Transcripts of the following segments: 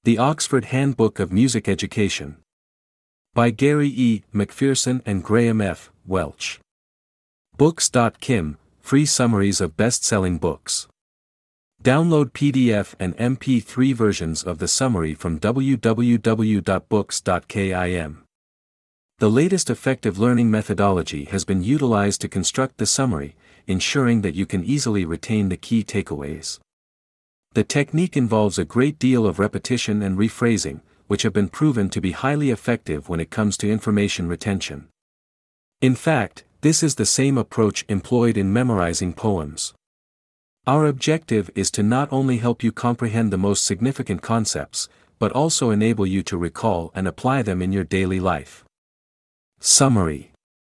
The Oxford Handbook of Music Education. By Gary E. McPherson and Graham F. Welch. Books.kim, free summaries of best-selling books. Download PDF and MP3 versions of the summary from www.books.kim. The latest effective learning methodology has been utilized to construct the summary, ensuring that you can easily retain the key takeaways. The technique involves a great deal of repetition and rephrasing, which have been proven to be highly effective when it comes to information retention. In fact, this is the same approach employed in memorizing poems. Our objective is to not only help you comprehend the most significant concepts, but also enable you to recall and apply them in your daily life. Summary.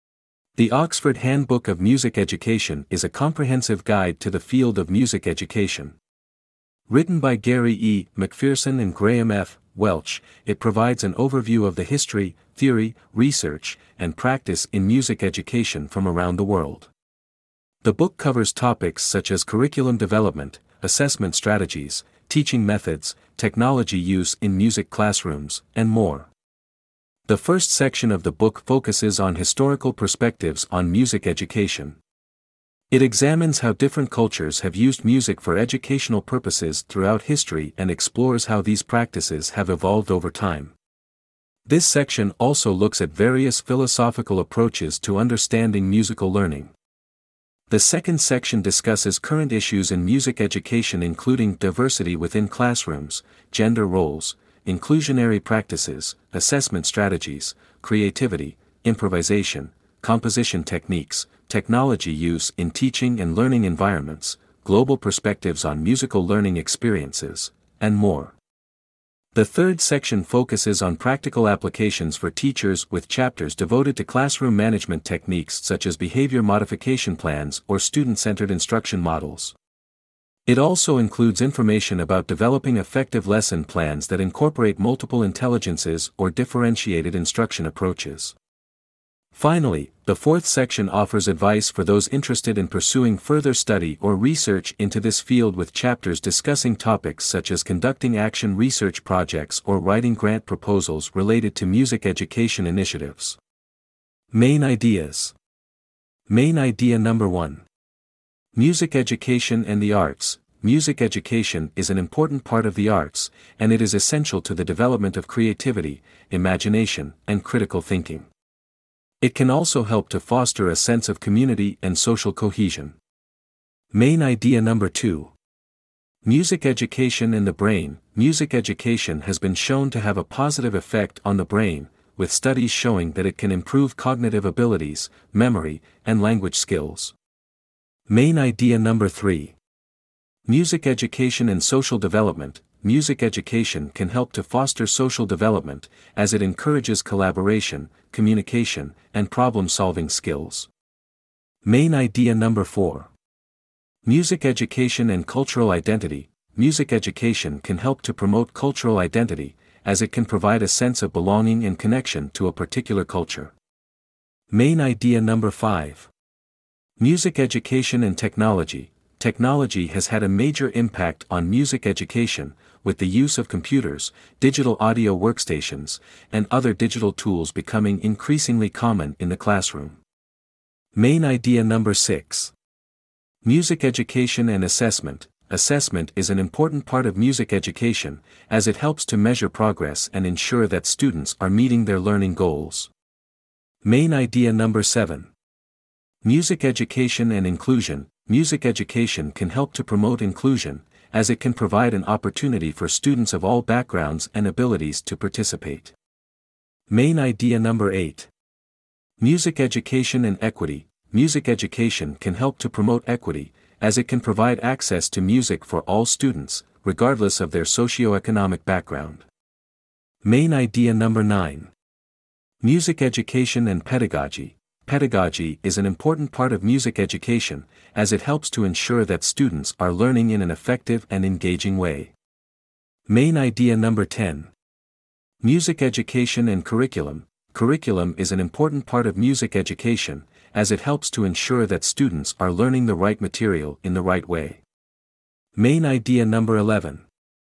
The Oxford Handbook of Music Education is a comprehensive guide to the field of music education. Written by Gary E. McPherson and Graham F. Welch, it provides an overview of the history, theory, research, and practice in music education from around the world. The book covers topics such as curriculum development, assessment strategies, teaching methods, technology use in music classrooms, and more. The first section of the book focuses on historical perspectives on music education. It examines how different cultures have used music for educational purposes throughout history and explores how these practices have evolved over time. This section also looks at various philosophical approaches to understanding musical learning. The second section discusses current issues in music education, including diversity within classrooms, gender roles, inclusionary practices, assessment strategies, creativity, improvisation, composition techniques, technology use in teaching and learning environments, global perspectives on musical learning experiences, and more. The third section focuses on practical applications for teachers, with chapters devoted to classroom management techniques such as behavior modification plans or student-centered instruction models. It also includes information about developing effective lesson plans that incorporate multiple intelligences or differentiated instruction approaches. Finally, the fourth section offers advice for those interested in pursuing further study or research into this field, with chapters discussing topics such as conducting action research projects or writing grant proposals related to music education initiatives. Main ideas. Main idea number 1. Music education and the arts. Music education is an important part of the arts, and it is essential to the development of creativity, imagination, and critical thinking. It can also help to foster a sense of community and social cohesion. Main idea number 2. Music education and the brain. Music education has been shown to have a positive effect on the brain, with studies showing that it can improve cognitive abilities, memory, and language skills. Main idea number 3. Music education and social development. Music education can help to foster social development, as it encourages collaboration, communication, and problem-solving skills. Main idea number 4. Music education and cultural identity. Music education can help to promote cultural identity, as it can provide a sense of belonging and connection to a particular culture. Main idea number 5. Music education and technology. Technology has had a major impact on music education, with the use of computers, digital audio workstations, and other digital tools becoming increasingly common in the classroom. Main idea number 6. Music education and assessment. Assessment is an important part of music education, as it helps to measure progress and ensure that students are meeting their learning goals. Main idea number 7. Music education and inclusion. Music education can help to promote inclusion, as it can provide an opportunity for students of all backgrounds and abilities to participate. Main idea number 8. Music education and equity. Music education can help to promote equity, as it can provide access to music for all students, regardless of their socioeconomic background. Main idea number 9. Music education and pedagogy. Pedagogy is an important part of music education, as it helps to ensure that students are learning in an effective and engaging way. Main idea number 10. Music education and curriculum. Curriculum is an important part of music education, as it helps to ensure that students are learning the right material in the right way. Main idea number 11.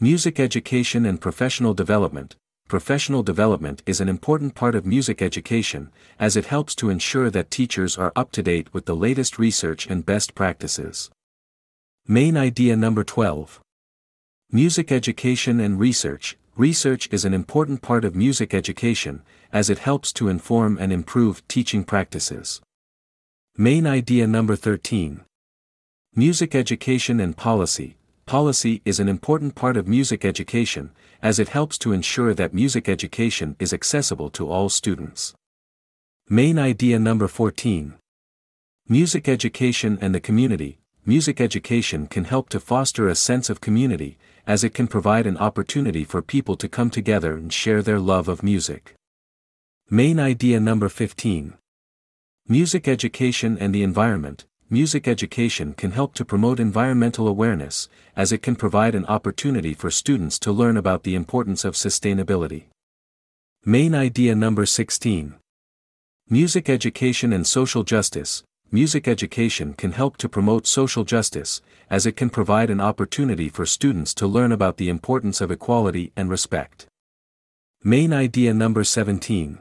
Music education and professional development. Professional development is an important part of music education, as it helps to ensure that teachers are up to date with the latest research and best practices. Main idea number 12. Music education and research. Research is an important part of music education, as it helps to inform and improve teaching practices. Main idea number 13. Music education and policy. Policy is an important part of music education, as it helps to ensure that music education is accessible to all students. Main idea number 14. Music education and the community. Music education can help to foster a sense of community, as it can provide an opportunity for people to come together and share their love of music. Main idea number 15. Music education and the environment. Music education can help to promote environmental awareness, as it can provide an opportunity for students to learn about the importance of sustainability. Main idea number 16. Music education and social justice. Music education can help to promote social justice, as it can provide an opportunity for students to learn about the importance of equality and respect. Main idea number 17.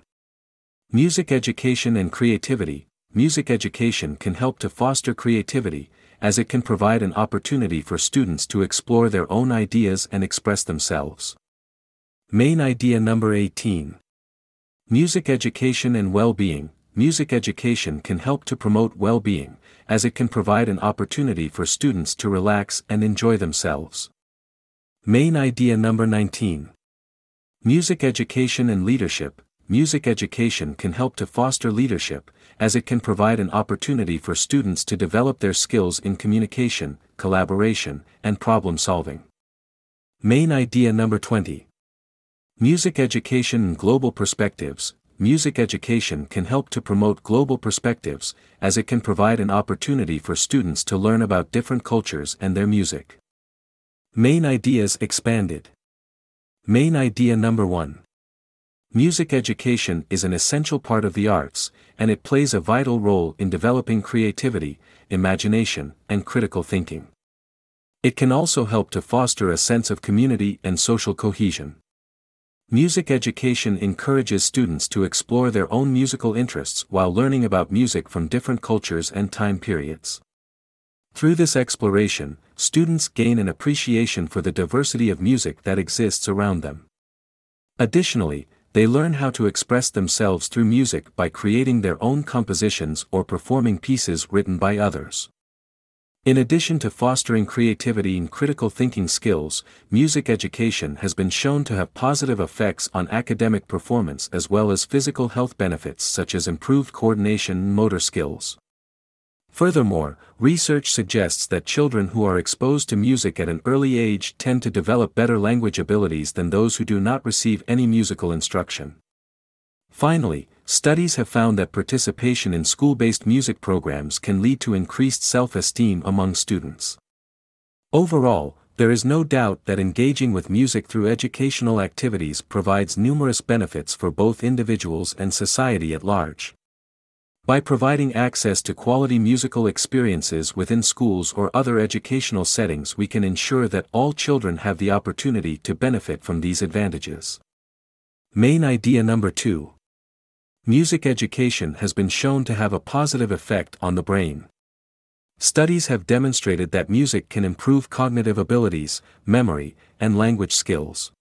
Music education and creativity. Music education can help to foster creativity, as it can provide an opportunity for students to explore their own ideas and express themselves. Main idea number 18. Music education and well-being. Music education can help to promote well-being, as it can provide an opportunity for students to relax and enjoy themselves. Main idea number 19. Music education and leadership. Music education can help to foster leadership, as it can provide an opportunity for students to develop their skills in communication, collaboration, and problem solving. Main idea number 20. Music education and global perspectives. Music education can help to promote global perspectives, as it can provide an opportunity for students to learn about different cultures and their music. Main ideas expanded. Main idea number 1. Music education is an essential part of the arts, and it plays a vital role in developing creativity, imagination, and critical thinking. It can also help to foster a sense of community and social cohesion. Music education encourages students to explore their own musical interests while learning about music from different cultures and time periods. Through this exploration, students gain an appreciation for the diversity of music that exists around them. Additionally, they learn how to express themselves through music by creating their own compositions or performing pieces written by others. In addition to fostering creativity and critical thinking skills, music education has been shown to have positive effects on academic performance as well as physical health benefits such as improved coordination and motor skills. Furthermore, research suggests that children who are exposed to music at an early age tend to develop better language abilities than those who do not receive any musical instruction. Finally, studies have found that participation in school-based music programs can lead to increased self-esteem among students. Overall, there is no doubt that engaging with music through educational activities provides numerous benefits for both individuals and society at large. By providing access to quality musical experiences within schools or other educational settings, we can ensure that all children have the opportunity to benefit from these advantages. Main idea number 2. Music education has been shown to have a positive effect on the brain. Studies have demonstrated that music can improve cognitive abilities, memory, and language skills.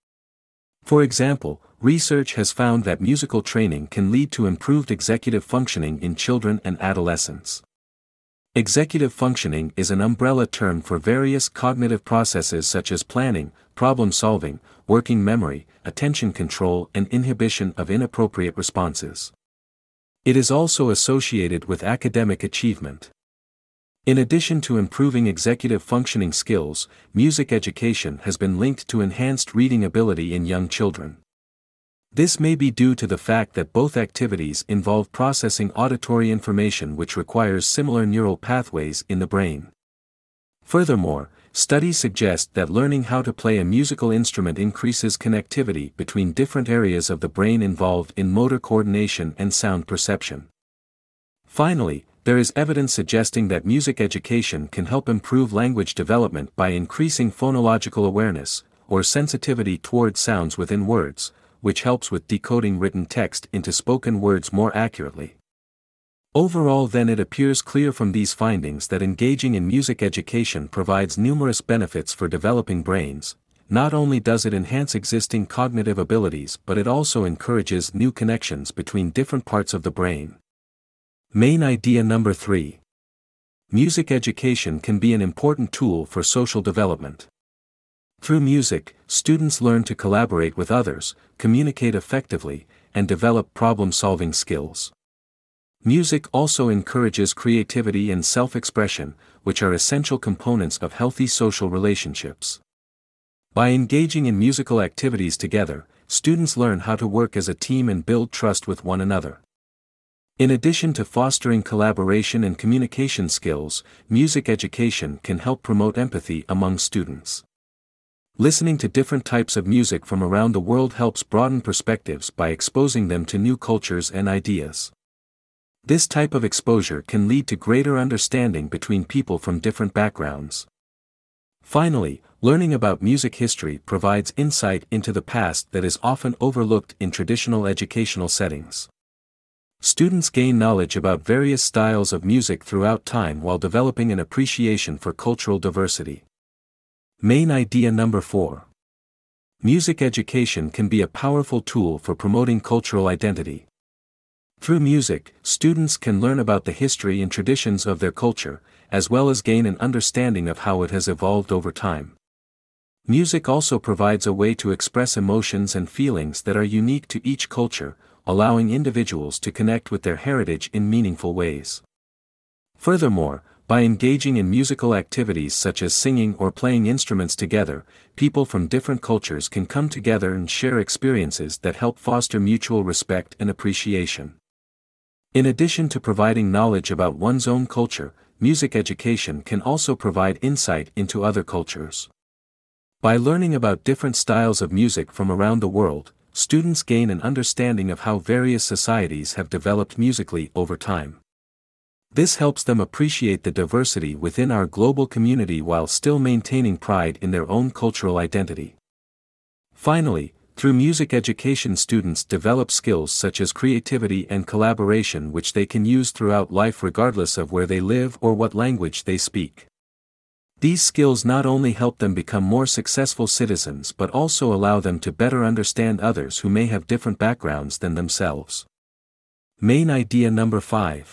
For example, research has found that musical training can lead to improved executive functioning in children and adolescents. Executive functioning is an umbrella term for various cognitive processes such as planning, problem solving, working memory, attention control, and inhibition of inappropriate responses. It is also associated with academic achievement. In addition to improving executive functioning skills, music education has been linked to enhanced reading ability in young children. This may be due to the fact that both activities involve processing auditory information which requires similar neural pathways in the brain. Furthermore, studies suggest that learning how to play a musical instrument increases connectivity between different areas of the brain involved in motor coordination and sound perception. Finally, there is evidence suggesting that music education can help improve language development by increasing phonological awareness, or sensitivity toward sounds within words, which helps with decoding written text into spoken words more accurately. Overall, then, it appears clear from these findings that engaging in music education provides numerous benefits for developing brains. Not only does it enhance existing cognitive abilities, but it also encourages new connections between different parts of the brain. Main idea number 3. Music education can be an important tool for social development. Through music, students learn to collaborate with others, communicate effectively, and develop problem-solving skills. Music also encourages creativity and self-expression, which are essential components of healthy social relationships. By engaging in musical activities together, students learn how to work as a team and build trust with one another. In addition to fostering collaboration and communication skills, music education can help promote empathy among students. Listening to different types of music from around the world helps broaden perspectives by exposing them to new cultures and ideas. This type of exposure can lead to greater understanding between people from different backgrounds. Finally, learning about music history provides insight into the past that is often overlooked in traditional educational settings. Students gain knowledge about various styles of music throughout time while developing an appreciation for cultural diversity. Main idea number 4. Music education can be a powerful tool for promoting cultural identity. Through music, students can learn about the history and traditions of their culture, as well as gain an understanding of how it has evolved over time. Music also provides a way to express emotions and feelings that are unique to each culture, allowing individuals to connect with their heritage in meaningful ways. Furthermore, by engaging in musical activities such as singing or playing instruments together, people from different cultures can come together and share experiences that help foster mutual respect and appreciation. In addition to providing knowledge about one's own culture, music education can also provide insight into other cultures. By learning about different styles of music from around the world, students gain an understanding of how various societies have developed musically over time. This helps them appreciate the diversity within our global community while still maintaining pride in their own cultural identity. Finally, through music education, students develop skills such as creativity and collaboration, which they can use throughout life regardless of where they live or what language they speak. These skills not only help them become more successful citizens but also allow them to better understand others who may have different backgrounds than themselves. Main idea number 5.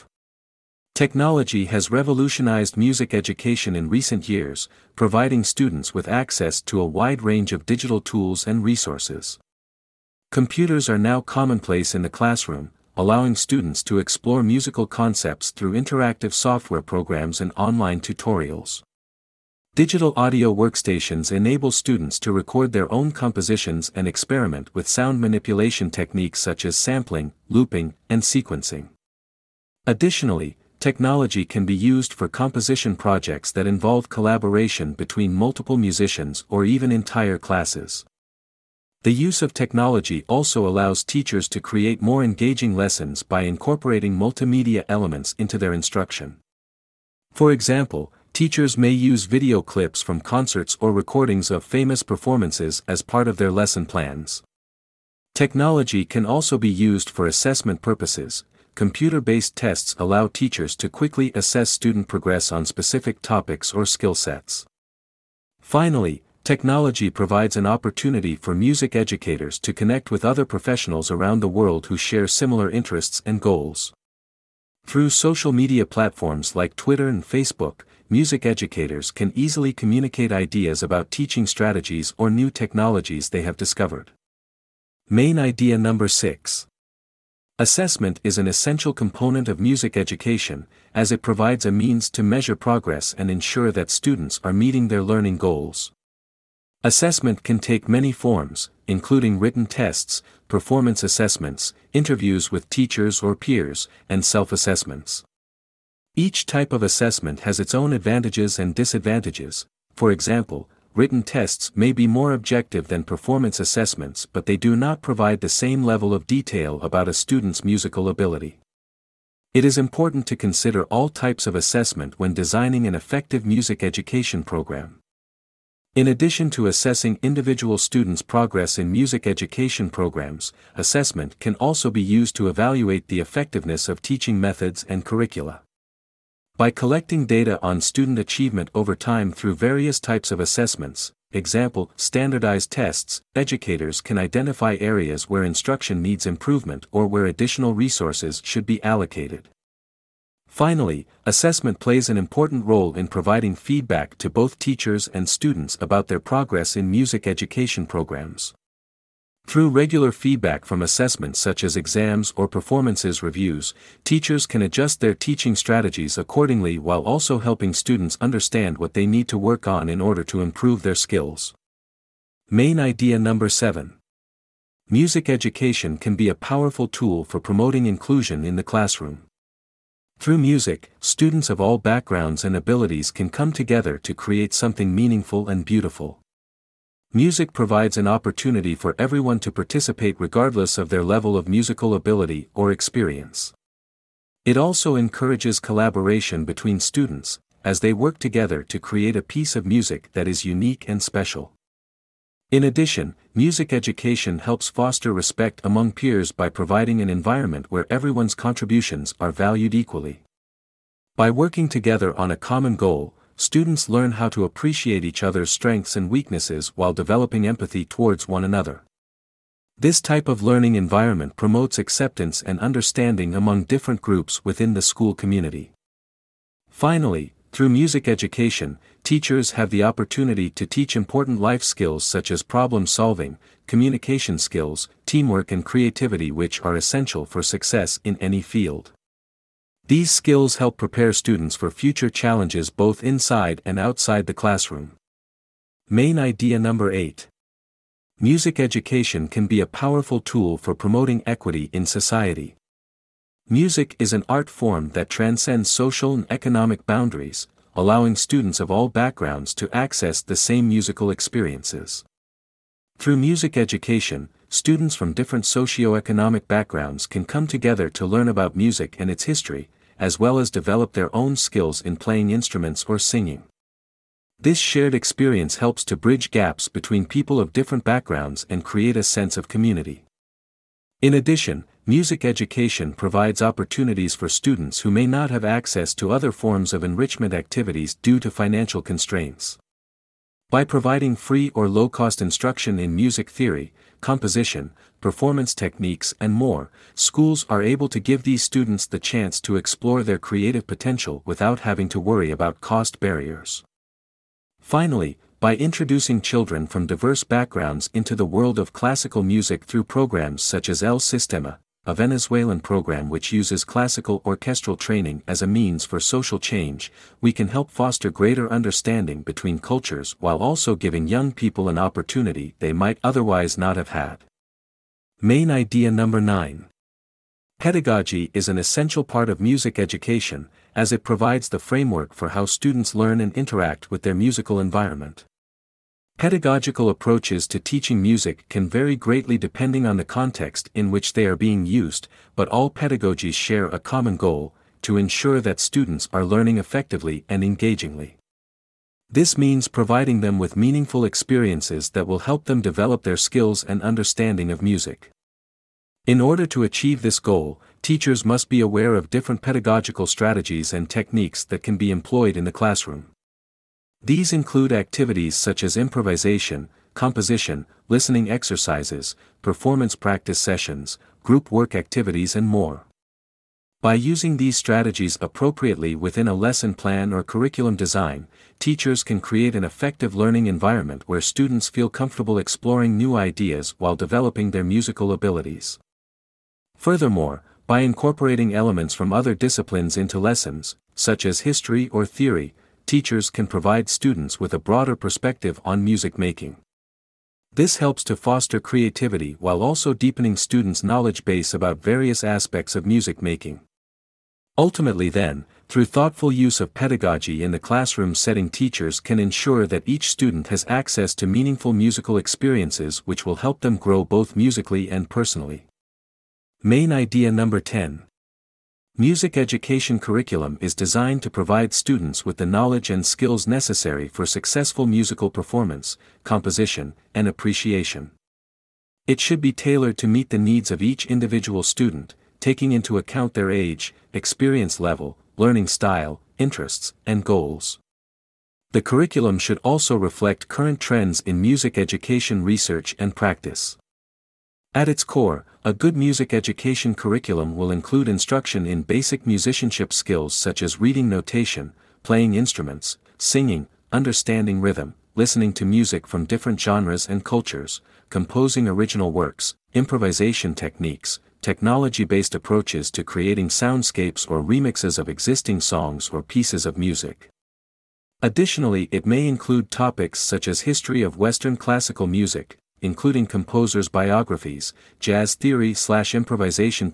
Technology has revolutionized music education in recent years, providing students with access to a wide range of digital tools and resources. Computers are now commonplace in the classroom, allowing students to explore musical concepts through interactive software programs and online tutorials. Digital audio workstations enable students to record their own compositions and experiment with sound manipulation techniques such as sampling, looping, and sequencing. Additionally, technology can be used for composition projects that involve collaboration between multiple musicians or even entire classes. The use of technology also allows teachers to create more engaging lessons by incorporating multimedia elements into their instruction. For example, teachers may use video clips from concerts or recordings of famous performances as part of their lesson plans. Technology can also be used for assessment purposes. Computer-based tests allow teachers to quickly assess student progress on specific topics or skill sets. Finally, technology provides an opportunity for music educators to connect with other professionals around the world who share similar interests and goals. Through social media platforms like Twitter and Facebook, music educators can easily communicate ideas about teaching strategies or new technologies they have discovered. Main idea number 6. Assessment is an essential component of music education, as it provides a means to measure progress and ensure that students are meeting their learning goals. Assessment can take many forms, including written tests, performance assessments, interviews with teachers or peers, and self-assessments. Each type of assessment has its own advantages and disadvantages. For example, written tests may be more objective than performance assessments, but they do not provide the same level of detail about a student's musical ability. It is important to consider all types of assessment when designing an effective music education program. In addition to assessing individual students' progress in music education programs, assessment can also be used to evaluate the effectiveness of teaching methods and curricula. By collecting data on student achievement over time through various types of assessments, example, standardized tests, educators can identify areas where instruction needs improvement or where additional resources should be allocated. Finally, assessment plays an important role in providing feedback to both teachers and students about their progress in music education programs. Through regular feedback from assessments such as exams or performances reviews, teachers can adjust their teaching strategies accordingly while also helping students understand what they need to work on in order to improve their skills. Main idea number 7. Music education can be a powerful tool for promoting inclusion in the classroom. Through music, students of all backgrounds and abilities can come together to create something meaningful and beautiful. Music provides an opportunity for everyone to participate regardless of their level of musical ability or experience. It also encourages collaboration between students, as they work together to create a piece of music that is unique and special. In addition, music education helps foster respect among peers by providing an environment where everyone's contributions are valued equally. By working together on a common goal, students learn how to appreciate each other's strengths and weaknesses while developing empathy towards one another. This type of learning environment promotes acceptance and understanding among different groups within the school community. Finally, through music education, teachers have the opportunity to teach important life skills such as problem solving, communication skills, teamwork and creativity, which are essential for success in any field. These skills help prepare students for future challenges both inside and outside the classroom. Main idea number 8. Music education can be a powerful tool for promoting equity in society. Music is an art form that transcends social and economic boundaries, allowing students of all backgrounds to access the same musical experiences. Through music education, students from different socio-economic backgrounds can come together to learn about music and its history, as well as develop their own skills in playing instruments or singing. This shared experience helps to bridge gaps between people of different backgrounds and create a sense of community. In addition, music education provides opportunities for students who may not have access to other forms of enrichment activities due to financial constraints. By providing free or low-cost instruction in music theory, composition, performance techniques and more, schools are able to give these students the chance to explore their creative potential without having to worry about cost barriers. Finally, by introducing children from diverse backgrounds into the world of classical music through programs such as El Sistema, a Venezuelan program which uses classical orchestral training as a means for social change, we can help foster greater understanding between cultures while also giving young people an opportunity they might otherwise not have had. Main idea number 9. Pedagogy is an essential part of music education, as it provides the framework for how students learn and interact with their musical environment. Pedagogical approaches to teaching music can vary greatly depending on the context in which they are being used, but all pedagogies share a common goal: to ensure that students are learning effectively and engagingly. This means providing them with meaningful experiences that will help them develop their skills and understanding of music. In order to achieve this goal, teachers must be aware of different pedagogical strategies and techniques that can be employed in the classroom. These include activities such as improvisation, composition, listening exercises, performance practice sessions, group work activities and more. By using these strategies appropriately within a lesson plan or curriculum design, teachers can create an effective learning environment where students feel comfortable exploring new ideas while developing their musical abilities. Furthermore, by incorporating elements from other disciplines into lessons, such as history or theory, teachers can provide students with a broader perspective on music making. This helps to foster creativity while also deepening students' knowledge base about various aspects of music making. Ultimately then, through thoughtful use of pedagogy in the classroom setting, teachers can ensure that each student has access to meaningful musical experiences which will help them grow both musically and personally. Main idea number 10. Music education curriculum is designed to provide students with the knowledge and skills necessary for successful musical performance, composition, and appreciation. It should be tailored to meet the needs of each individual student, taking into account their age, experience level, learning style, interests, and goals. The curriculum should also reflect current trends in music education research and practice. At its core, a good music education curriculum will include instruction in basic musicianship skills such as reading notation, playing instruments, singing, understanding rhythm, listening to music from different genres and cultures, composing original works, improvisation techniques, technology-based approaches to creating soundscapes or remixes of existing songs or pieces of music. Additionally, it may include topics such as history of Western classical music, including composers' biographies, jazz theory/improvisation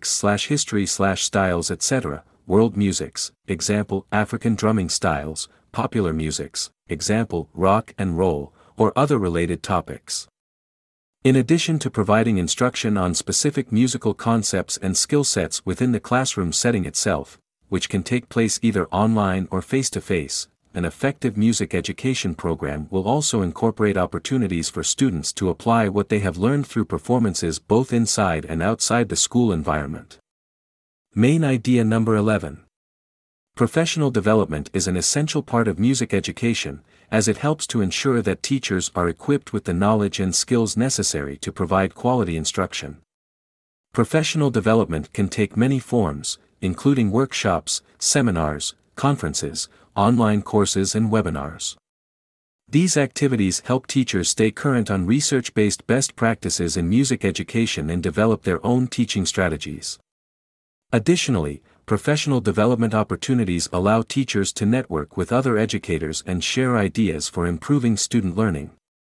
techniques/history/styles etc., world musics, example, African drumming styles, popular musics, example, rock and roll, or other related topics. In addition to providing instruction on specific musical concepts and skill sets within the classroom setting itself, which can take place either online or face-to-face, an effective music education program will also incorporate opportunities for students to apply what they have learned through performances both inside and outside the school environment. Main idea number 11. Professional development is an essential part of music education, as it helps to ensure that teachers are equipped with the knowledge and skills necessary to provide quality instruction. Professional development can take many forms, including workshops, seminars, conferences, online courses and webinars. These activities help teachers stay current on research-based best practices in music education and develop their own teaching strategies. Additionally, professional development opportunities allow teachers to network with other educators and share ideas for improving student learning.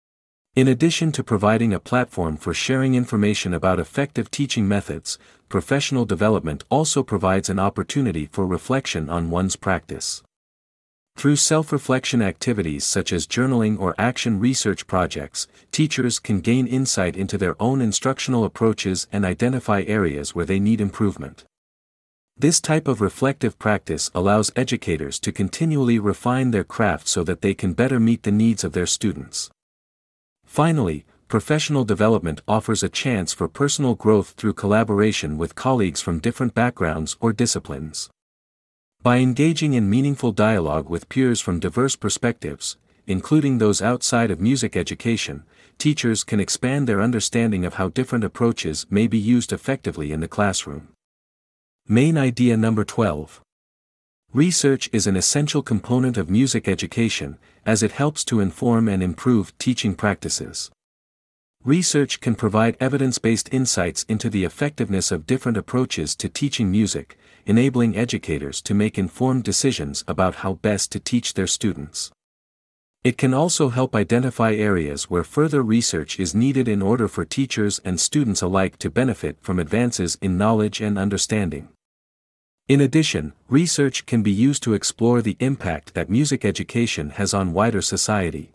In addition to providing a platform for sharing information about effective teaching methods, professional development also provides an opportunity for reflection on one's practice. Through self-reflection activities such as journaling or action research projects, teachers can gain insight into their own instructional approaches and identify areas where they need improvement. This type of reflective practice allows educators to continually refine their craft so that they can better meet the needs of their students. Finally, professional development offers a chance for personal growth through collaboration with colleagues from different backgrounds or disciplines. By engaging in meaningful dialogue with peers from diverse perspectives, including those outside of music education, teachers can expand their understanding of how different approaches may be used effectively in the classroom. Main idea number 12. Research is an essential component of music education, as it helps to inform and improve teaching practices. Research can provide evidence-based insights into the effectiveness of different approaches to teaching music, enabling educators to make informed decisions about how best to teach their students. It can also help identify areas where further research is needed in order for teachers and students alike to benefit from advances in knowledge and understanding. In addition, research can be used to explore the impact that music education has on wider society.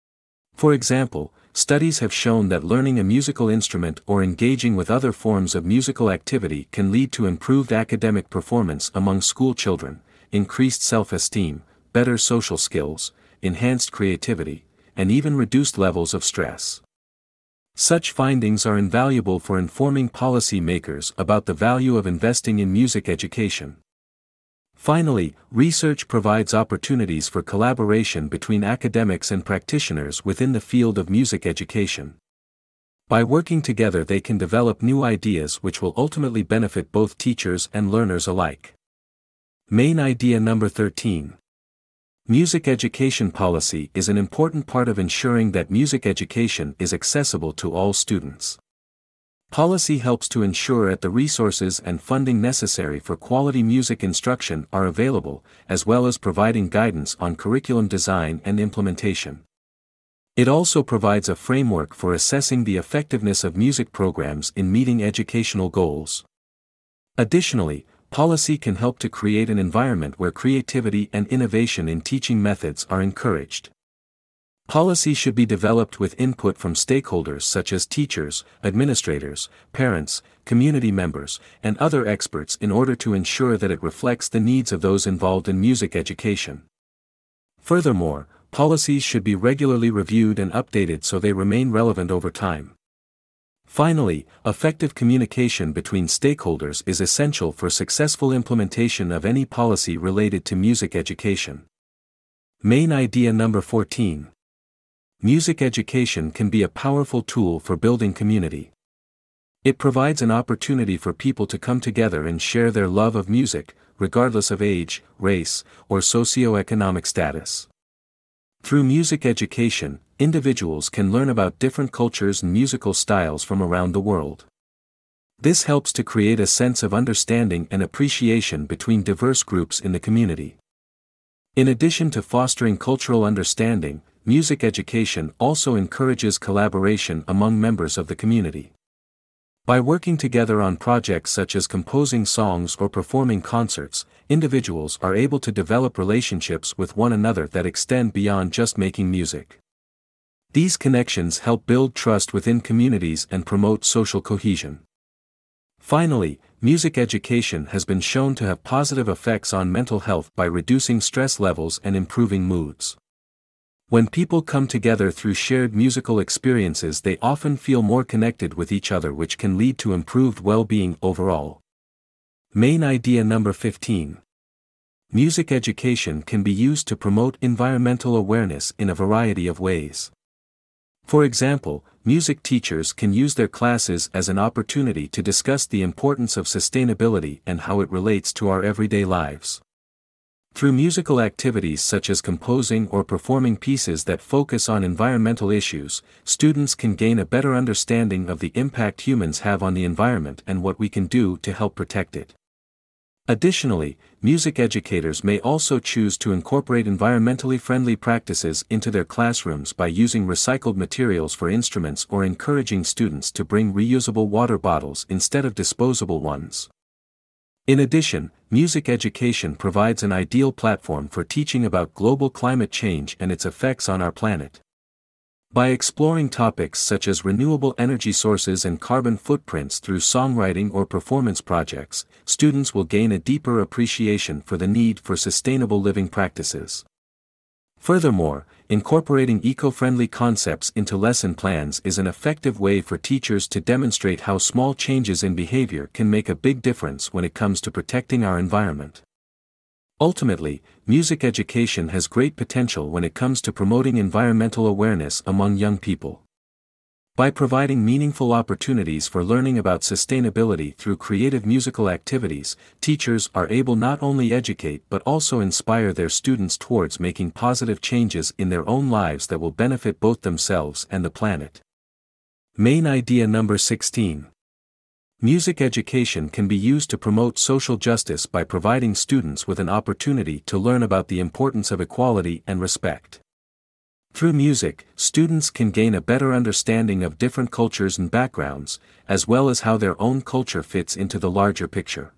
For example, studies have shown that learning a musical instrument or engaging with other forms of musical activity can lead to improved academic performance among school children, increased self-esteem, better social skills, enhanced creativity, and even reduced levels of stress. Such findings are invaluable for informing policy makers about the value of investing in music education. Finally, research provides opportunities for collaboration between academics and practitioners within the field of music education. By working together, they can develop new ideas which will ultimately benefit both teachers and learners alike. Main idea number 13. Music education policy is an important part of ensuring that music education is accessible to all students. Policy helps to ensure that the resources and funding necessary for quality music instruction are available, as well as providing guidance on curriculum design and implementation. It also provides a framework for assessing the effectiveness of music programs in meeting educational goals. Additionally, policy can help to create an environment where creativity and innovation in teaching methods are encouraged. Policy should be developed with input from stakeholders such as teachers, administrators, parents, community members, and other experts in order to ensure that it reflects the needs of those involved in music education. Furthermore, policies should be regularly reviewed and updated so they remain relevant over time. Finally, effective communication between stakeholders is essential for successful implementation of any policy related to music education. Main idea number 14. Music education can be a powerful tool for building community. It provides an opportunity for people to come together and share their love of music, regardless of age, race, or socioeconomic status. Through music education, individuals can learn about different cultures and musical styles from around the world. This helps to create a sense of understanding and appreciation between diverse groups in the community. In addition to fostering cultural understanding, music education also encourages collaboration among members of the community. By working together on projects such as composing songs or performing concerts, individuals are able to develop relationships with one another that extend beyond just making music. These connections help build trust within communities and promote social cohesion. Finally, music education has been shown to have positive effects on mental health by reducing stress levels and improving moods. When people come together through shared musical experiences, they often feel more connected with each other, which can lead to improved well-being overall. Main idea number 15. Music education can be used to promote environmental awareness in a variety of ways. For example, music teachers can use their classes as an opportunity to discuss the importance of sustainability and how it relates to our everyday lives. Through musical activities such as composing or performing pieces that focus on environmental issues, students can gain a better understanding of the impact humans have on the environment and what we can do to help protect it. Additionally, music educators may also choose to incorporate environmentally friendly practices into their classrooms by using recycled materials for instruments or encouraging students to bring reusable water bottles instead of disposable ones. In addition, music education provides an ideal platform for teaching about global climate change and its effects on our planet. By exploring topics such as renewable energy sources and carbon footprints through songwriting or performance projects, students will gain a deeper appreciation for the need for sustainable living practices. Furthermore, incorporating eco-friendly concepts into lesson plans is an effective way for teachers to demonstrate how small changes in behavior can make a big difference when it comes to protecting our environment. Ultimately, music education has great potential when it comes to promoting environmental awareness among young people. By providing meaningful opportunities for learning about sustainability through creative musical activities, teachers are able not only educate but also inspire their students towards making positive changes in their own lives that will benefit both themselves and the planet. Main idea number 16. Music education can be used to promote social justice by providing students with an opportunity to learn about the importance of equality and respect. Through music, students can gain a better understanding of different cultures and backgrounds, as well as how their own culture fits into the larger picture.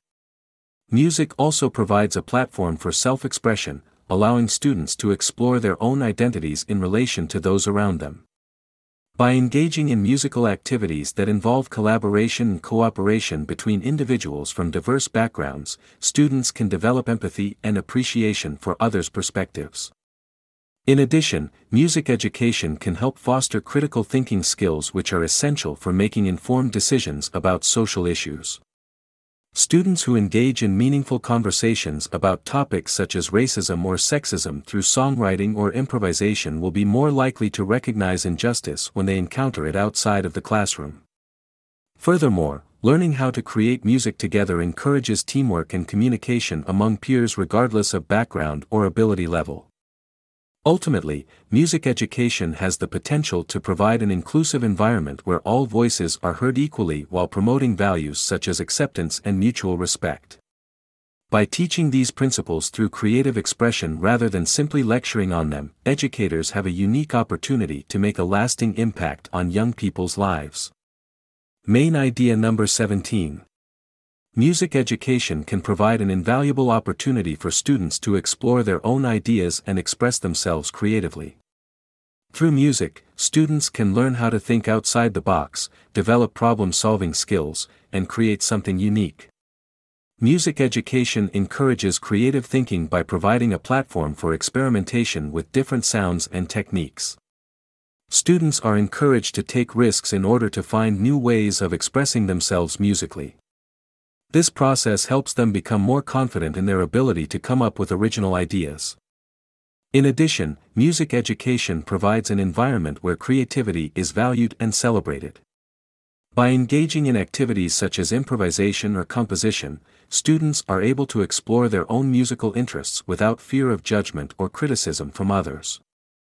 Music also provides a platform for self-expression, allowing students to explore their own identities in relation to those around them. By engaging in musical activities that involve collaboration and cooperation between individuals from diverse backgrounds, students can develop empathy and appreciation for others' perspectives. In addition, music education can help foster critical thinking skills which are essential for making informed decisions about social issues. Students who engage in meaningful conversations about topics such as racism or sexism through songwriting or improvisation will be more likely to recognize injustice when they encounter it outside of the classroom. Furthermore, learning how to create music together encourages teamwork and communication among peers regardless of background or ability level. Ultimately, music education has the potential to provide an inclusive environment where all voices are heard equally while promoting values such as acceptance and mutual respect. By teaching these principles through creative expression rather than simply lecturing on them, educators have a unique opportunity to make a lasting impact on young people's lives. Main idea number 17. Music education can provide an invaluable opportunity for students to explore their own ideas and express themselves creatively. Through music, students can learn how to think outside the box, develop problem-solving skills, and create something unique. Music education encourages creative thinking by providing a platform for experimentation with different sounds and techniques. Students are encouraged to take risks in order to find new ways of expressing themselves musically. This process helps them become more confident in their ability to come up with original ideas. In addition, music education provides an environment where creativity is valued and celebrated. By engaging in activities such as improvisation or composition, students are able to explore their own musical interests without fear of judgment or criticism from others.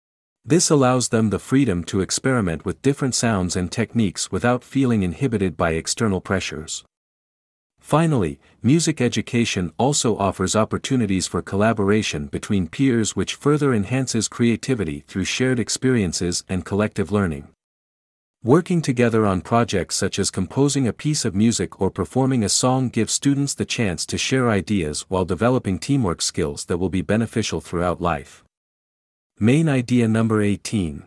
This allows them the freedom to experiment with different sounds and techniques without feeling inhibited by external pressures. Finally, music education also offers opportunities for collaboration between peers, which further enhances creativity through shared experiences and collective learning. Working together on projects such as composing a piece of music or performing a song gives students the chance to share ideas while developing teamwork skills that will be beneficial throughout life. Main idea number 18.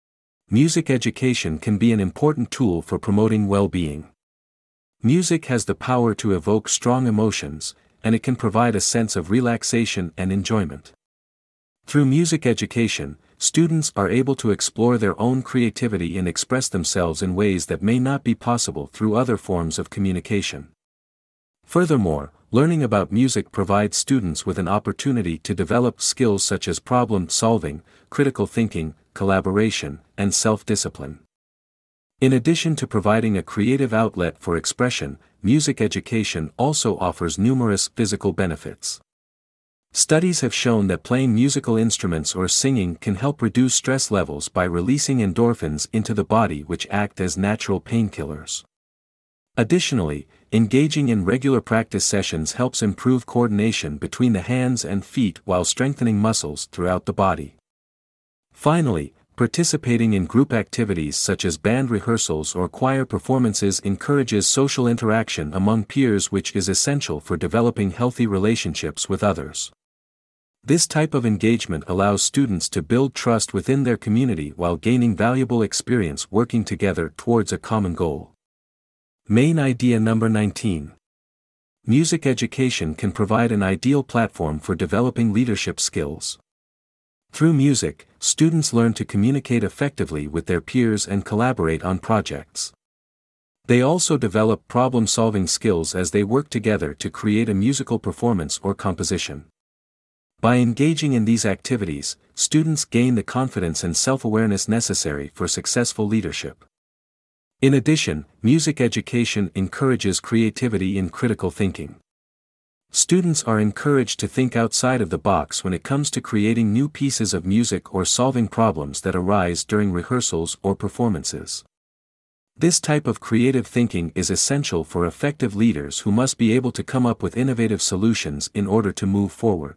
Music education can be an important tool for promoting well-being. Music has the power to evoke strong emotions, and it can provide a sense of relaxation and enjoyment. Through music education, students are able to explore their own creativity and express themselves in ways that may not be possible through other forms of communication. Furthermore, learning about music provides students with an opportunity to develop skills such as problem-solving, critical thinking, collaboration, and self-discipline. In addition to providing a creative outlet for expression, music education also offers numerous physical benefits. Studies have shown that playing musical instruments or singing can help reduce stress levels by releasing endorphins into the body, which act as natural painkillers. Additionally, engaging in regular practice sessions helps improve coordination between the hands and feet while strengthening muscles throughout the body. Finally, participating in group activities such as band rehearsals or choir performances encourages social interaction among peers, which is essential for developing healthy relationships with others. This type of engagement allows students to build trust within their community while gaining valuable experience working together towards a common goal. Main idea number 19. Music education can provide an ideal platform for developing leadership skills. Through music, students learn to communicate effectively with their peers and collaborate on projects. They also develop problem-solving skills as they work together to create a musical performance or composition. By engaging in these activities, students gain the confidence and self-awareness necessary for successful leadership. In addition, music education encourages creativity in critical thinking. Students are encouraged to think outside of the box when it comes to creating new pieces of music or solving problems that arise during rehearsals or performances. This type of creative thinking is essential for effective leaders who must be able to come up with innovative solutions in order to move forward.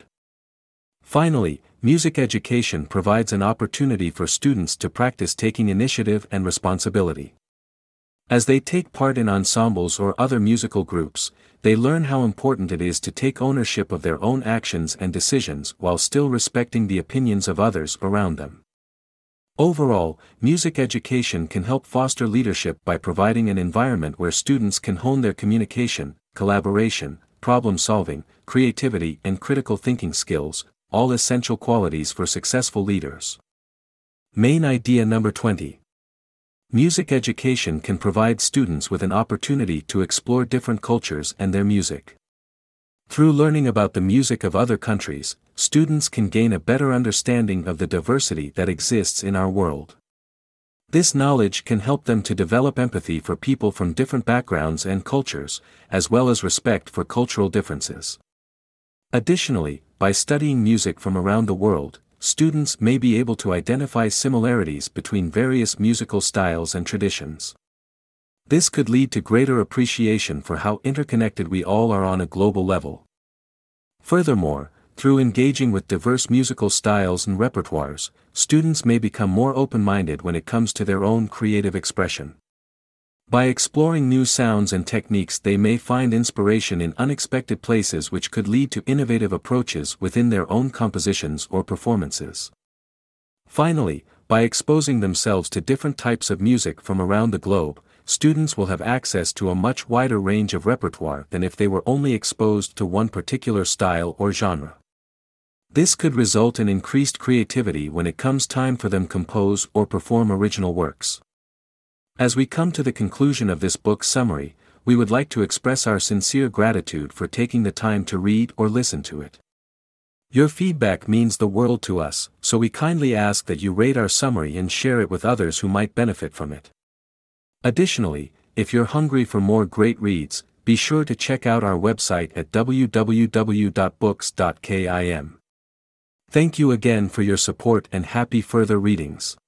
Finally, music education provides an opportunity for students to practice taking initiative and responsibility. As they take part in ensembles or other musical groups, they learn how important it is to take ownership of their own actions and decisions while still respecting the opinions of others around them. Overall, music education can help foster leadership by providing an environment where students can hone their communication, collaboration, problem-solving, creativity, and critical thinking skills, all essential qualities for successful leaders. Main idea number 20. Music education can provide students with an opportunity to explore different cultures and their music. Through learning about the music of other countries, students can gain a better understanding of the diversity that exists in our world. This knowledge can help them to develop empathy for people from different backgrounds and cultures, as well as respect for cultural differences. Additionally, by studying music from around the world, students may be able to identify similarities between various musical styles and traditions. This could lead to greater appreciation for how interconnected we all are on a global level. Furthermore, through engaging with diverse musical styles and repertoires, students may become more open-minded when it comes to their own creative expression. By exploring new sounds and techniques, they may find inspiration in unexpected places, which could lead to innovative approaches within their own compositions or performances. Finally, By exposing themselves to different types of music from around the globe, students will have access to a much wider range of repertoire than if they were only exposed to one particular style or genre. This could result in increased creativity when it comes time for them to compose or perform original works. As we come to the conclusion of this book summary, we would like to express our sincere gratitude for taking the time to read or listen to it. Your feedback means the world to us, so we kindly ask that you rate our summary and share it with others who might benefit from it. Additionally, if you're hungry for more great reads, be sure to check out our website at www.books.kim. Thank you again for your support and happy further readings.